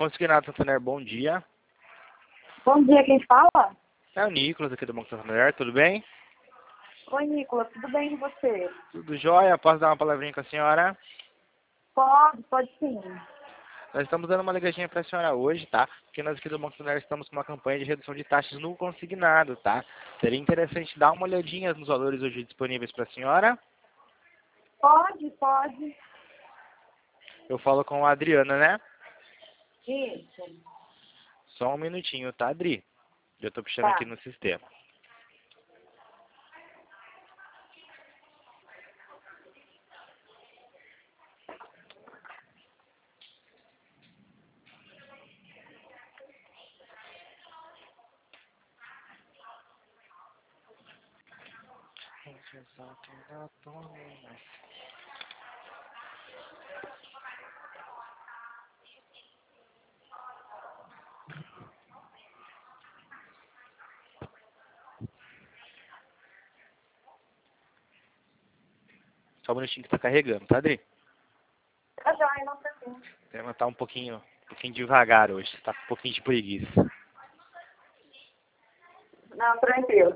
Consignado Santander, bom dia. Bom dia, quem fala? É o Nicolas aqui do Banco Santander, tudo bem? Oi, Nicolas, tudo bem com você? Tudo jóia? Posso dar uma palavrinha com a senhora? Pode sim. Nós estamos dando uma ligadinha para a senhora hoje, tá? Porque nós aqui do Banco Santander estamos com uma campanha de redução de taxas no consignado, tá? Seria interessante dar uma olhadinha nos valores hoje disponíveis para a senhora. Pode. Eu falo com a Adriana, né? Isso. Só um minutinho, tá, Adri? Eu tô puxando Tá. aqui no sistema. Só um minutinho que tá carregando, tá, Adri? Tá joia, não precisa. Ela tá um pouquinho devagar hoje, tá com um pouquinho de preguiça. Não, tranquilo.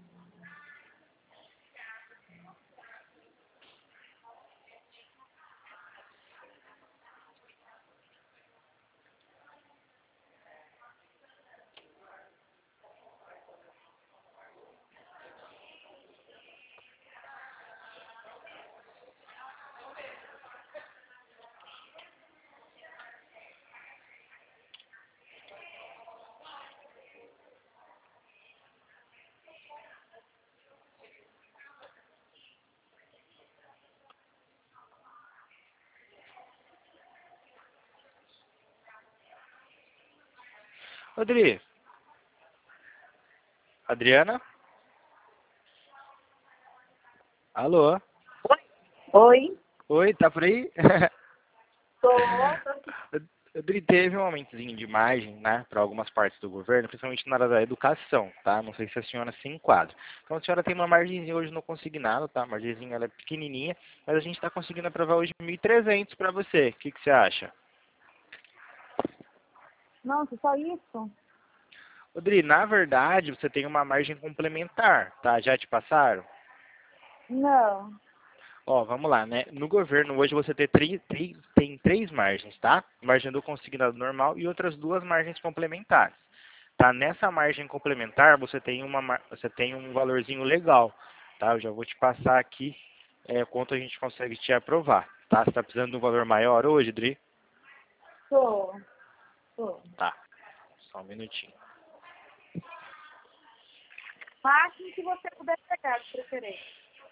Adri? Adriana? Alô? Oi, Oi, tá por aí? tô. Adri, teve um aumentozinho de margem, né, para algumas partes do governo, principalmente na área da educação, tá? Não sei se a senhora se enquadra. Então a senhora tem uma margenzinha hoje no consignado, tá? A margenzinha ela é pequenininha, mas a gente está conseguindo aprovar hoje 1.300 para você. O que você acha? Nossa, só isso? Adri, na verdade, você tem uma margem complementar, tá? Já te passaram? Não. Ó, vamos lá, né? No governo, hoje você tem três margens, tá? Margem do consignado normal e outras duas margens complementares. Tá? Nessa margem complementar, você tem um valorzinho legal, tá? Eu já vou te passar aqui quanto a gente consegue te aprovar, tá? Você está precisando de um valor maior hoje, Dri? Tô. Tá, só um minutinho. Máximo que você puder pegar, de preferência.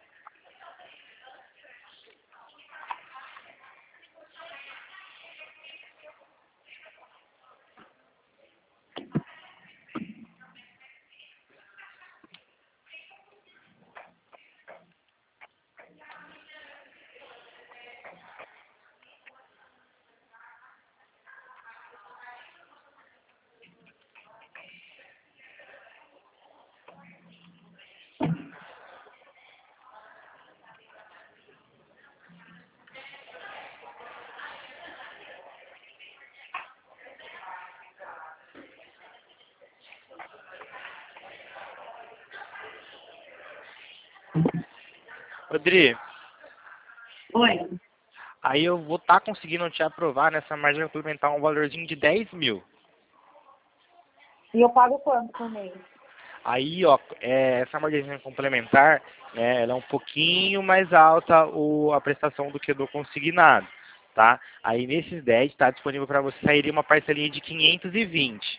Dri, Oi. aí eu vou estar conseguindo te aprovar nessa margem complementar um valorzinho de 10 mil. E eu pago quanto por mês? Aí, ó, essa margem complementar, né, ela é um pouquinho mais alta a prestação do que do consignado, tá? Aí nesses 10 está disponível para você sairia uma parcelinha de 520.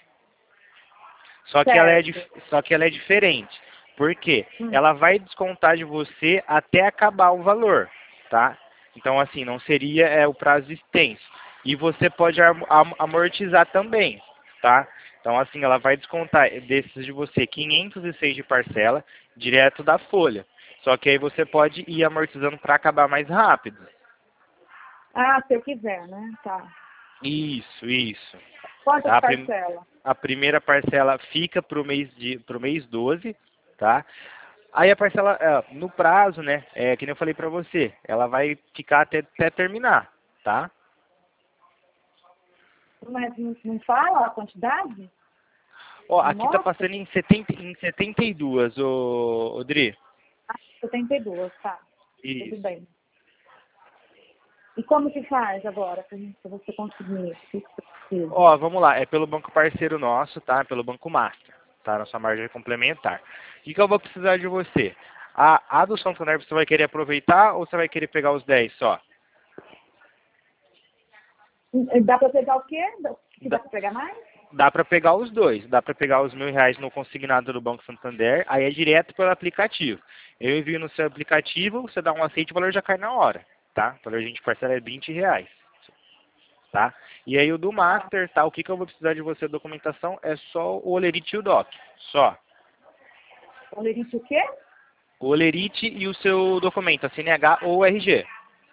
Certo. Só que ela é diferente. Por quê? Hum. Ela vai descontar de você até acabar o valor, tá? Então, assim, não seria o prazo extenso. E você pode amortizar também, tá? Então, assim, ela vai descontar desses de você 506 de parcela, direto da folha. Só que aí você pode ir amortizando para acabar mais rápido. Ah, se eu quiser, né? Tá. Isso. Quantas Tá? parcelas? A primeira parcela fica pro mês 12, tá? Aí a parcela, no prazo, né, que nem eu falei pra você, ela vai ficar até terminar, tá? Mas não fala a quantidade? Ó, aqui tá Nossa. passando em 72, ô Dri. 72, tá. Tudo Isso. bem. E como que faz agora pra você conseguir? O que você precisa? Ó, vamos lá, é pelo banco parceiro nosso, tá? Pelo Banco Master, tá? Na sua margem complementar. O que eu vou precisar de você? A do Santander você vai querer aproveitar ou você vai querer pegar os 10 só? Dá pra pegar o quê? Dá Dá, pra pegar mais? dá para pegar os dois. Dá para pegar os R$ 1.000 no consignado do Banco Santander, aí é direto pelo aplicativo. Eu envio no seu aplicativo, você dá um aceite, o valor já cai na hora, tá? O valor a gente parcela é R$ 20, tá? E aí o do Master, tá? O que eu vou precisar de você, documentação, é só o Olerite e o DOC, só. O lerite o quê? O Olerite e o seu documento, a CNH ou o RG.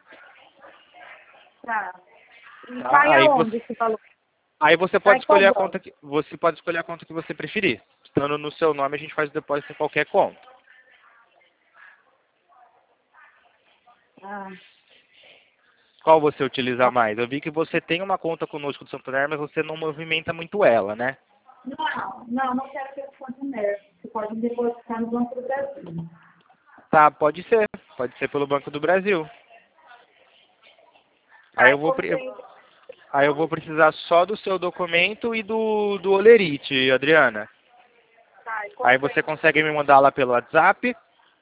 Tá. E Tá? cai Aí aonde você, esse valor? aí você Cai pode qual escolher a banco? conta que você pode escolher a conta que você preferir. Estando no seu nome, a gente faz o depósito em qualquer conta. Ah, Qual você utiliza mais? Eu vi que você tem uma conta conosco do Santander, mas você não movimenta muito ela, né? não quero ter o Santander. Você pode depositar no Banco do Brasil. Tá, pode ser. Pode ser pelo Banco do Brasil. Aí Aí eu vou, como pre- tem... aí eu vou precisar só do seu documento e do Olerite, Adriana. Tá, e Aí como você tem... consegue me mandar lá pelo WhatsApp.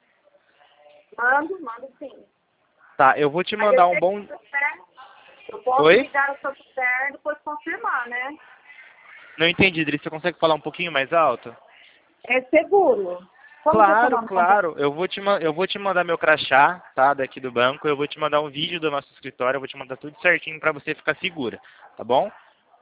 Mando sim. Tá, eu vou te Aí mandar um depois, bom... eu posso Oi? ligar no Santander e depois confirmar, né? Não entendi, Adri. Você consegue falar um pouquinho mais alto? É seguro. Como que é o seu Claro, nome completo? claro. Eu vou te mandar meu crachá, tá? Daqui do banco. Eu vou te mandar um vídeo do nosso escritório. Eu vou te mandar tudo certinho pra você ficar segura, tá bom?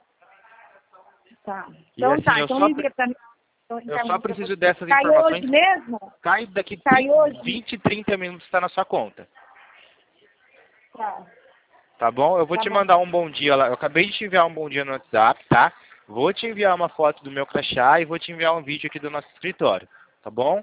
Tá. E Então assim, tá, então envia pra mim. Então, eu só encaminho pra preciso você. dessas Cai hoje informações. mesmo? Cai daqui Cai hoje? 20, 30 minutos está na sua conta. Tá, Tá bom? Eu vou tá te bom. mandar um bom dia lá. Eu acabei de te enviar um bom dia no WhatsApp, tá? Vou te enviar uma foto do meu crachá e vou te enviar um vídeo aqui do nosso escritório. Tá bom?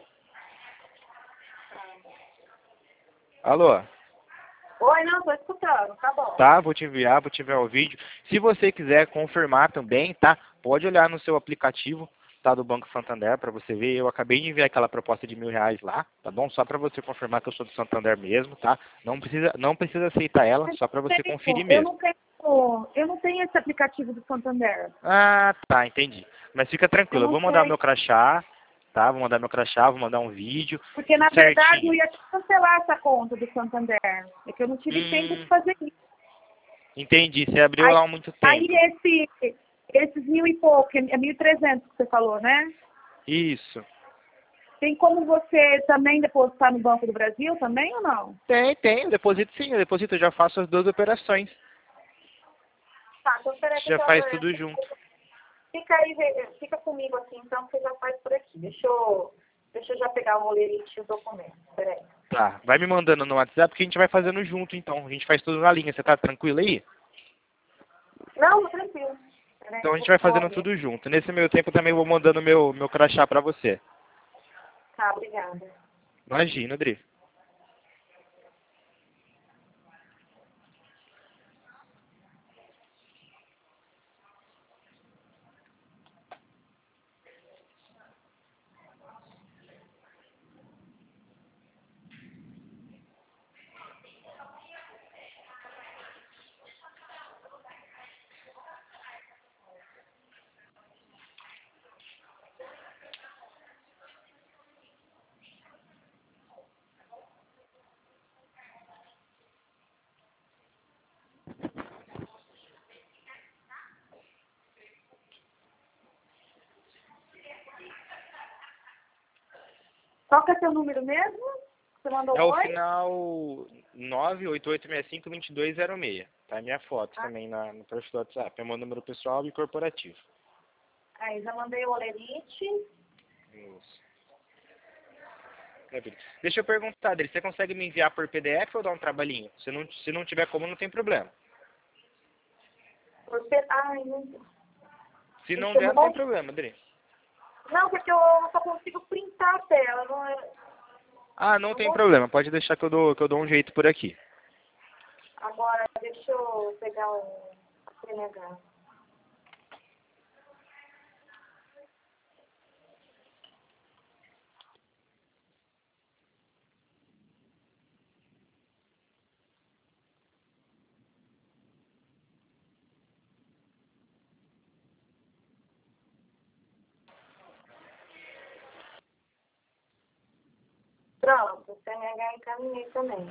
Alô? Oi, não, tô escutando, tá bom. Tá? Vou te enviar o vídeo. Se você quiser confirmar também, tá? Pode olhar no seu aplicativo, tá? Do Banco Santander para você ver. Eu acabei de enviar aquela proposta de R$ 1.000 lá, tá bom? Só para você confirmar que eu sou do Santander mesmo, tá? Não precisa aceitar ela, Mas só para você conferir eu mesmo. não tenho, eu não tenho esse aplicativo do Santander. Ah, tá, entendi. Mas fica Eu tranquilo, eu não vou mandar sei. meu crachá, tá? Vou mandar meu crachá, vou mandar um vídeo, Porque, na tudo verdade, certinho. eu ia cancelar essa conta do Santander. É que eu não tive tempo de fazer isso. Entendi, você abriu Aí, lá há muito aí tempo. esses 1.000 e pouco, é 1.300 que você falou, né? Isso. Tem como você também depositar no Banco do Brasil também ou não? Tem, eu deposito sim, eu deposito, eu já faço as duas operações. Tá, então peraí que Já faz tudo junto. fica aí, fica comigo aqui, então você já faz por aqui. Deixa eu já pegar o molerite e o documento. Peraí. Tá, vai me mandando no WhatsApp que a gente vai fazendo junto então. A gente faz tudo na linha, você tá tranquilo aí? Não, tô tranquilo. Peraí, Então a eu gente tô vai fazendo fome. tudo junto. Nesse meio tempo eu também vou mandando meu crachá pra você. Tá, obrigada. Imagina, Adri. Qual que é seu número mesmo? Você mandou É o oi? final 98865-2206. Tá? Minha foto Ah, também no perfil do WhatsApp. É meu número pessoal e corporativo. aí, já mandei o olerite. Isso. Maravilha. Deixa eu perguntar, Adri, você consegue me enviar por PDF ou dar um trabalhinho? Se não tiver como, não tem problema. Ai, não. Se não Isso der, não tem não. problema, Adri. Não, porque eu só consigo printar a tela. Não, Ah, não não tem vou. problema. Pode deixar que eu dou um jeito por aqui. Agora, deixa eu pegar o CNH. Pronto, o CNH encaminhei também.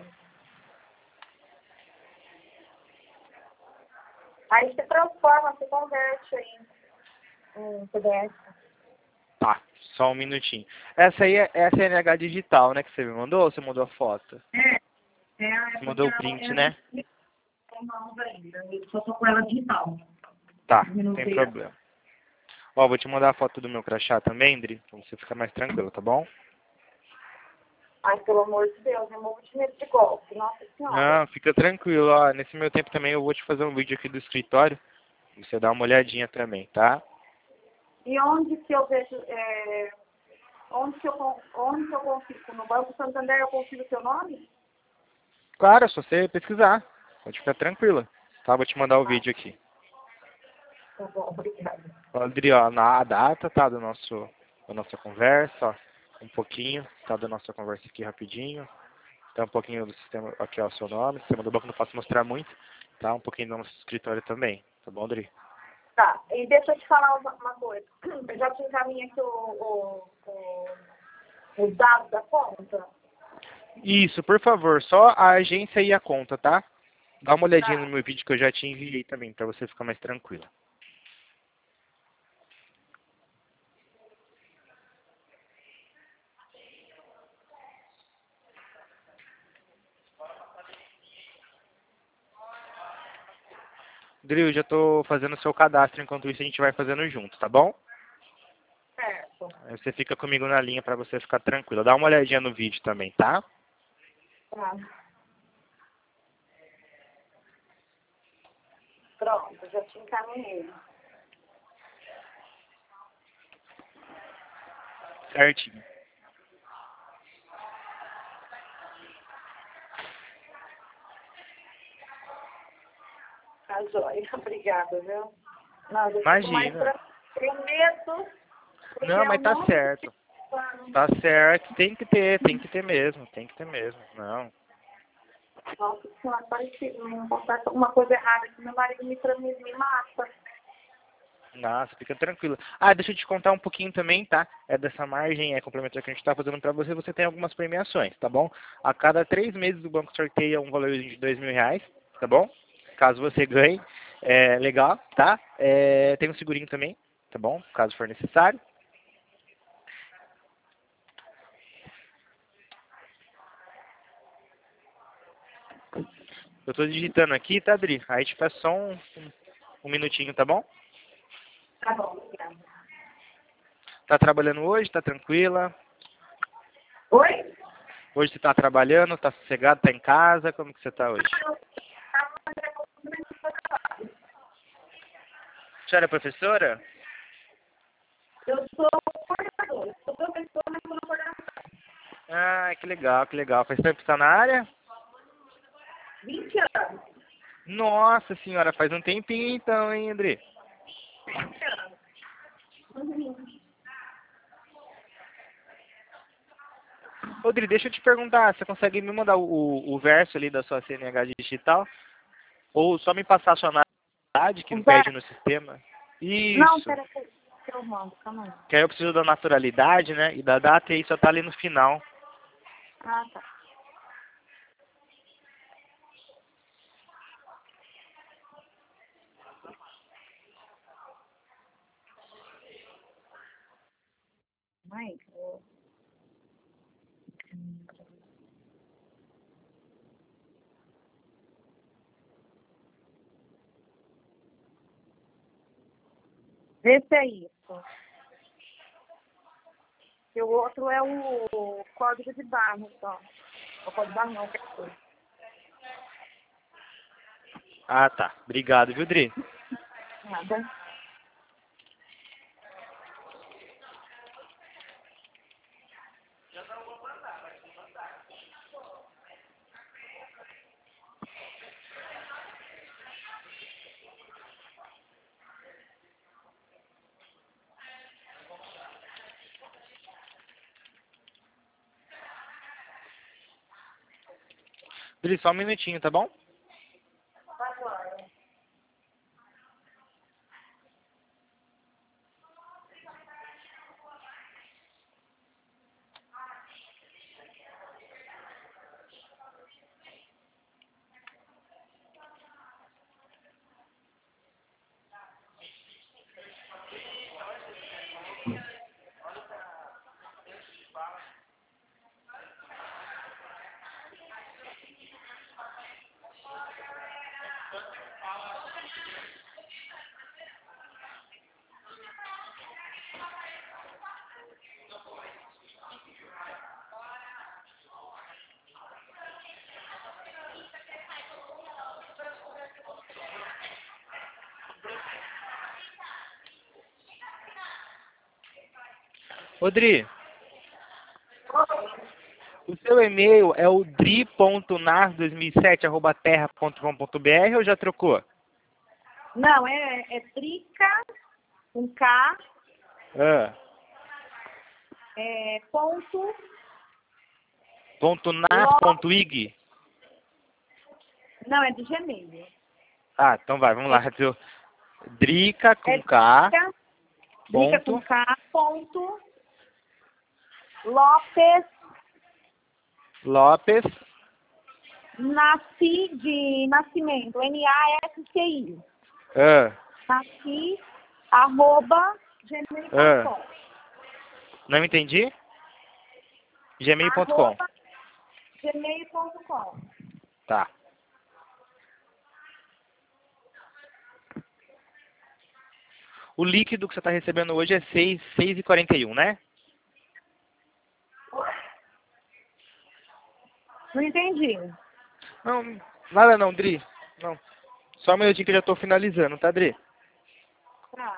Aí você transforma, você converte aí em PDF. Tá, só um minutinho. Essa aí é a CNH digital, né, que você me mandou ou você mandou a foto? Você mandou o print, né? Não, ainda. Eu só tô com ela digital. Tá, não tem problema. Ó, vou te mandar a foto do meu crachá também, Dri, pra você ficar mais tranquilo, tá bom? Ai, pelo amor de Deus, eu morro de medo de golpe. Nossa Senhora. Não, fica tranquilo, ó. Nesse meu tempo também eu vou te fazer um vídeo aqui do escritório. Você dá uma olhadinha também, tá? E onde que eu vejo, onde que eu consigo? No Banco Santander eu consigo o seu nome? Claro, é só você pesquisar. Pode ficar tranquila. Tá, vou te mandar o vídeo aqui. Tá bom, obrigada. Ó, Adri, ó, a data, tá, da nossa conversa, ó. Um pouquinho, tá, da nossa conversa aqui rapidinho. Tá, um pouquinho do sistema, aqui, ó, o seu nome. Sistema do banco não posso mostrar muito, tá? Um pouquinho do nosso escritório também. Tá bom, Adri? Tá, e deixa eu te falar uma coisa. Eu já te encaminhei aqui os dados da conta. Isso, por favor, só a agência e a conta, tá? Dá uma olhadinha no Tá. meu vídeo que eu já te enviei também, pra você ficar mais tranquila. Drill, já tô fazendo o seu cadastro, enquanto isso a gente vai fazendo junto, tá bom? Certo. Aí você fica comigo na linha pra você ficar tranquila. Dá uma olhadinha no vídeo também, tá? Tá. Pronto, já te encaminhei. Certinho. Tá joia. Obrigada, viu? Não, eu fico mais Imagina. tenho medo, porque Não, eu mas tá não certo. Tá certo. Tem que ter mesmo. Tem que ter mesmo. Não. Nossa Senhora, parece não acontece alguma coisa errada que meu marido me mata. Nossa, fica tranquilo. Ah, deixa eu te contar um pouquinho também, tá? É dessa margem, é complementar que a gente tá fazendo pra você, você tem algumas premiações, tá bom? A cada 3 meses o banco sorteia um valor de R$ 2.000, tá bom? Caso você ganhe, é legal, tá? É, tem um segurinho também, tá bom? Caso for necessário. Eu tô digitando aqui, tá, Adri? Aí te peço só um minutinho, tá bom? Tá bom, obrigada. Tá trabalhando hoje? Tá tranquila? Oi? Hoje você tá trabalhando? Tá sossegado? Tá em casa? Como que você tá hoje? A senhora é professora? Eu sou coordenadora, eu sou professora, mas sou coordenadora. Ah, que legal, que legal. Faz tempo que tá na área? 20 anos. Nossa senhora, faz um tempinho então, hein, André? 20 anos. Uhum. Ô, Dri, deixa eu te perguntar, você consegue me mandar o verso ali da sua CNH digital? Ou só me passar a sua nacionalidade, que não pede no sistema? Não, Isso. peraí, que eu mando, calma aí. Que aí eu preciso da naturalidade, né? E da data, e aí só tá ali no final. Ah, tá. Mãe, vê se é isso. E o outro é o código de barra, só. O código de barra não, qualquer coisa. Ah, tá. Obrigado, viu, Dri? Nada. Dri, só um minutinho, tá bom? Dri, o seu e-mail é o dri.nas2007@terra.com.br ou já trocou? Não, é Drica, com K, Ah, ponto, .nas.ig? não, é de Gmail. Ah, então vai, vamos lá. Drica com É K, Drica com ponto, K, ponto, Lopes, Lopes, Nasci de nascimento, NASCI, ah, nasci, arroba, ah, gmail.com, não entendi? Gmail.com. arroba, gmail.com. Tá. O líquido que você está recebendo hoje é 6,41, né? Não entendi. Não, nada não, Dri. Não. Só um minutinho que eu já estou finalizando, tá, Dri? Tá.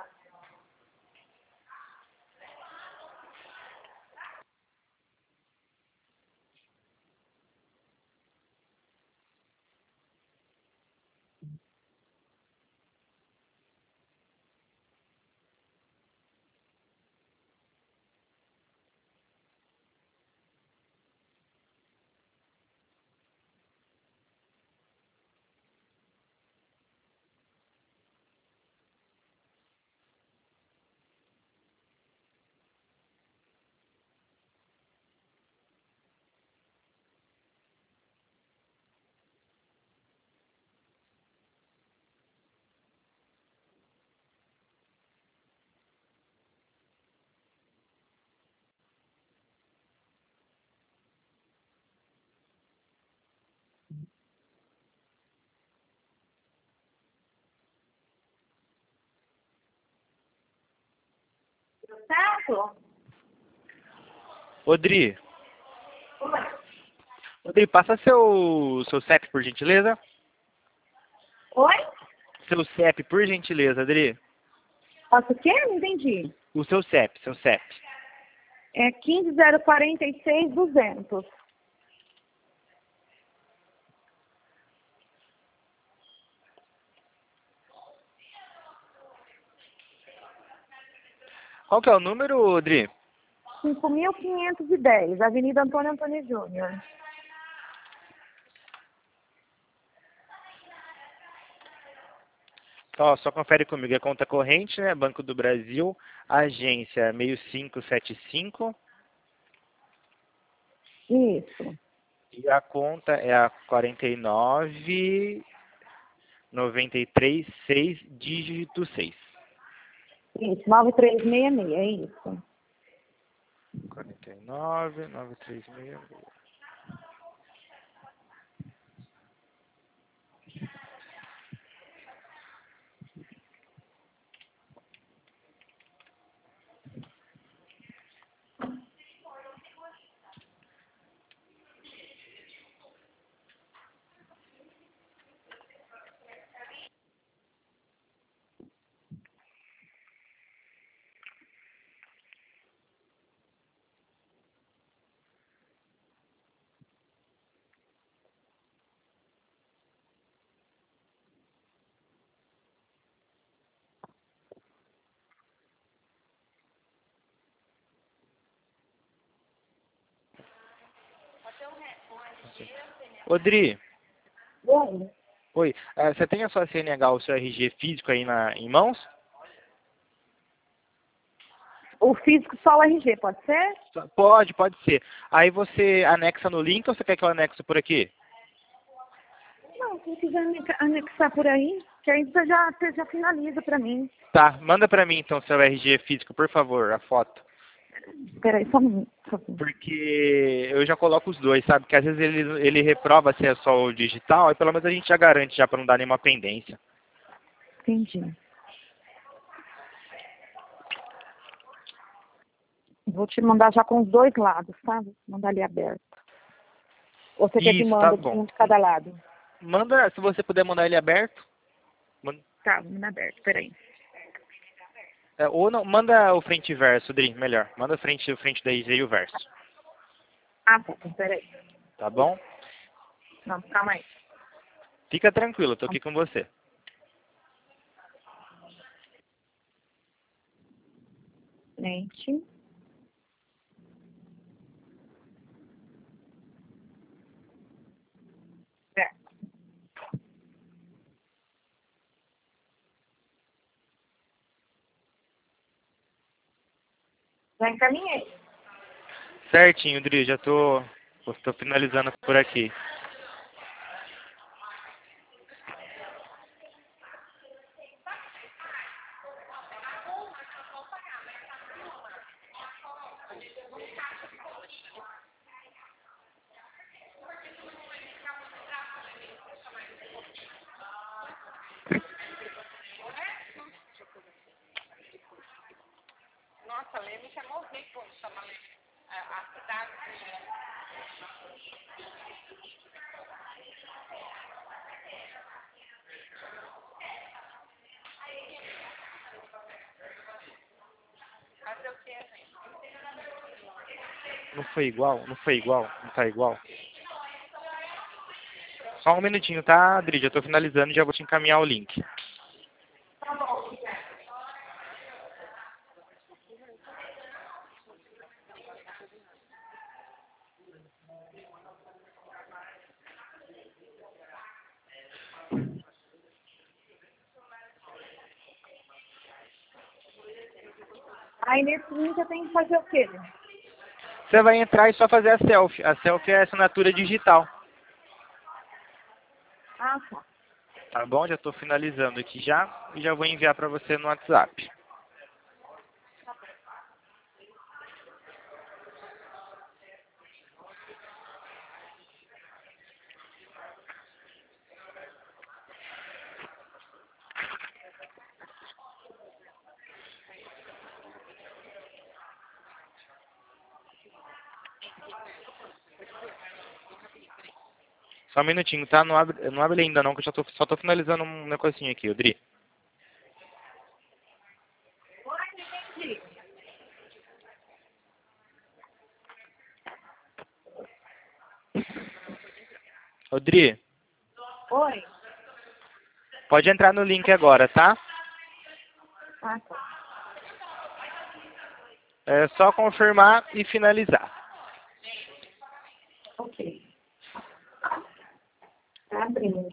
Deu certo? Dri. Dri, passa seu CEP, por gentileza. Oi? Seu CEP, por gentileza, Dri. Posso o quê? Não entendi. O seu CEP, seu CEP. É 15.046.200. Qual que é o número, Dri? 5.510, Avenida Antônio Antônio Júnior. Ó, só confere comigo. É conta corrente, né? Banco do Brasil, agência 6575. Isso. E a conta é a 49.93.6, dígito 6. Isso, 9366, é isso. 49.9366. Dri, Bom, oi. Você tem a sua CNH, o seu RG físico aí em mãos? o físico só o RG, pode ser? Pode ser. Aí você anexa no link ou você quer que eu anexo por aqui? Não, se quiser anexar por aí, que aí você já finaliza pra mim. Tá, manda pra mim então seu RG físico, por favor, a foto. Espera aí, só um minuto, por favor. Porque eu já coloco os dois, sabe? Porque às vezes ele reprova se é só o digital, aí pelo menos a gente já garante já pra não dar nenhuma pendência. Entendi. Vou te mandar já com os dois lados, tá? Vou mandar ali aberto. Ou você quer que Isso, tá manda bom. um de cada lado? Manda, se você puder mandar ele aberto. Tá, vou mandar aberto, peraí. Ou não, manda o frente e verso, Dri, melhor. Manda o frente da IZ e o verso. Ah, tá. Peraí. Tá bom? Não, calma aí. Fica tranquilo, eu tô aqui com você. Frente. Verso. Já encaminhei. Certinho, Dri, já tô finalizando por aqui. Nossa, Leme chamou o rico, chama a cidade. Fazer o quê, gente? Não foi igual? Não foi igual? Não tá igual? Só um minutinho, tá, Dri? Já tô finalizando e já vou te encaminhar o link. Aí nesse link eu tenho que fazer o quê? Você vai entrar e só fazer a selfie. A selfie é a assinatura digital. Ah, tá. Tá bom? Já tô finalizando aqui já e já vou enviar pra você no WhatsApp. Só um minutinho, tá? Não abre ainda não, que eu só tô finalizando um negocinho aqui, Dri. Oi, entendi. Dri, Oi. pode entrar no link agora, tá? Ah, tá. É só confirmar e finalizar. Ok. Tá abrindo.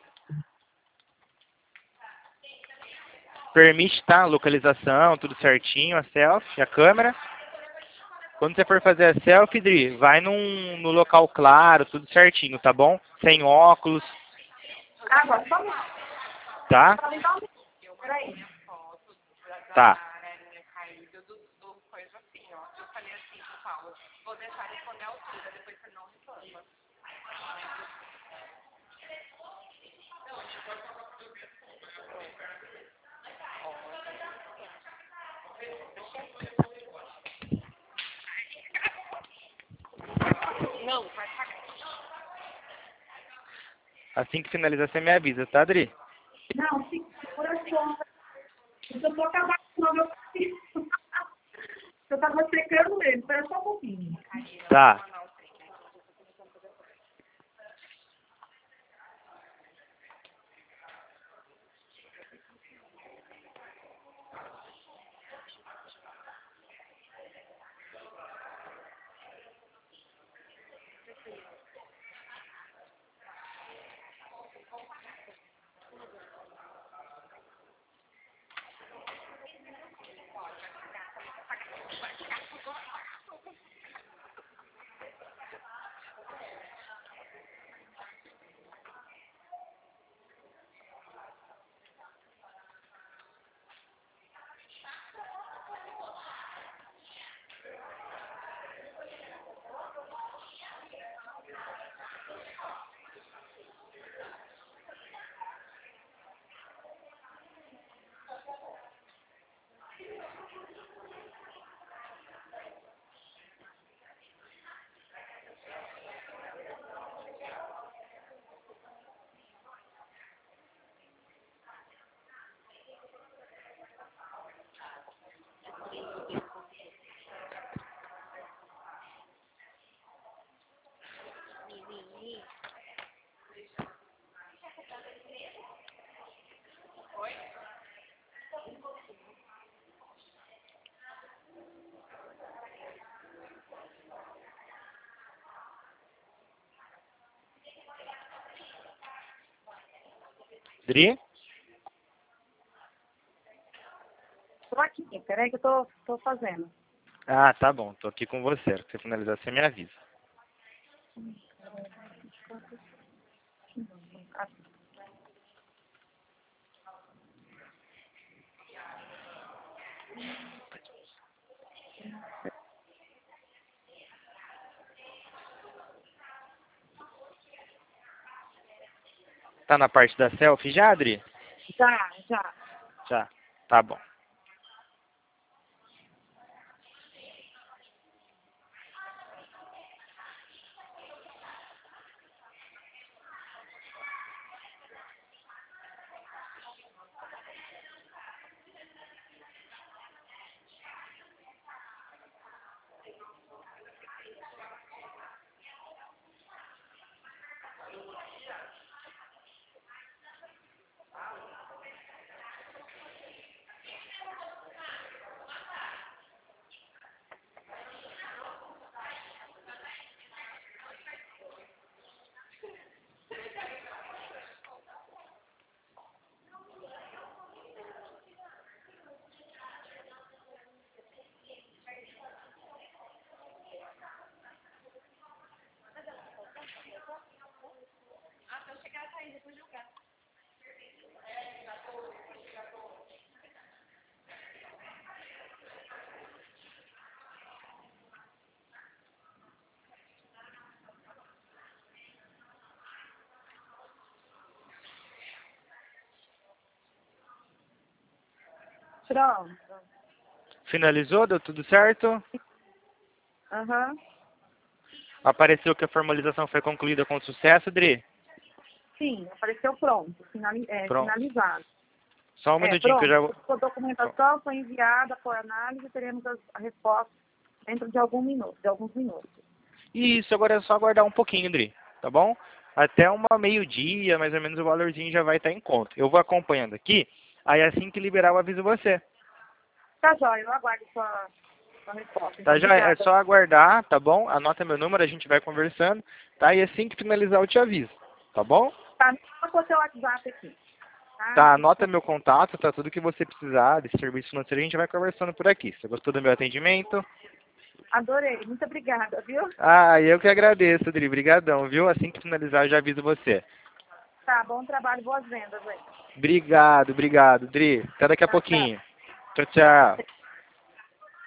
Permite, tá? Localização, tudo certinho, a selfie, a câmera. Quando você for fazer a selfie, Dri, vai no local claro, tudo certinho, tá bom? Sem óculos, Agora, só me tá? só me dá um minuto. Peraí. Tá. Não, vai pagar. Assim que finalizar, você me avisa, tá, Dri? Não, por conta. Eu tô acabando com o meu cabelo. Eu tava secando ele, espera só um pouquinho. Tá. Dri? Tô aqui, peraí que eu tô fazendo. Ah, tá bom. Tô aqui com você. Se você finalizar, você me avisa. Tá na parte da selfie já, Adri? Já. Já. Tá bom. Pronto. Finalizou? Deu tudo certo? Aham. Apareceu que a formalização foi concluída com sucesso, Dri? Sim, apareceu pronto, Pronto. finalizado. Só um minutinho que eu Pronto. já... A documentação foi enviada por análise e teremos a resposta dentro de alguns minutos. Isso, agora é só aguardar um pouquinho, Dri, tá bom? Até uma meio-dia, mais ou menos, o valorzinho já vai estar em conta. Eu vou acompanhando aqui, aí assim que liberar eu aviso você. Tá, jóia, eu aguardo sua resposta. Tá, Então, já é obrigada. só aguardar, tá bom? Anota meu número, a gente vai conversando, tá? E assim que finalizar eu te aviso, tá bom? Tá, só seu WhatsApp aqui. Tá, anota meu contato, tá? Tudo que você precisar desse serviço financeiro a gente vai conversando por aqui. Você gostou do meu atendimento? Adorei, muito obrigada, viu? Ah, eu que agradeço, Dri. Brigadão, viu? Assim que finalizar eu já aviso você. Tá, bom trabalho, boas vendas aí. Obrigado, Dri. Até daqui a Tchau, tchau. pouquinho. Tchau, tchau.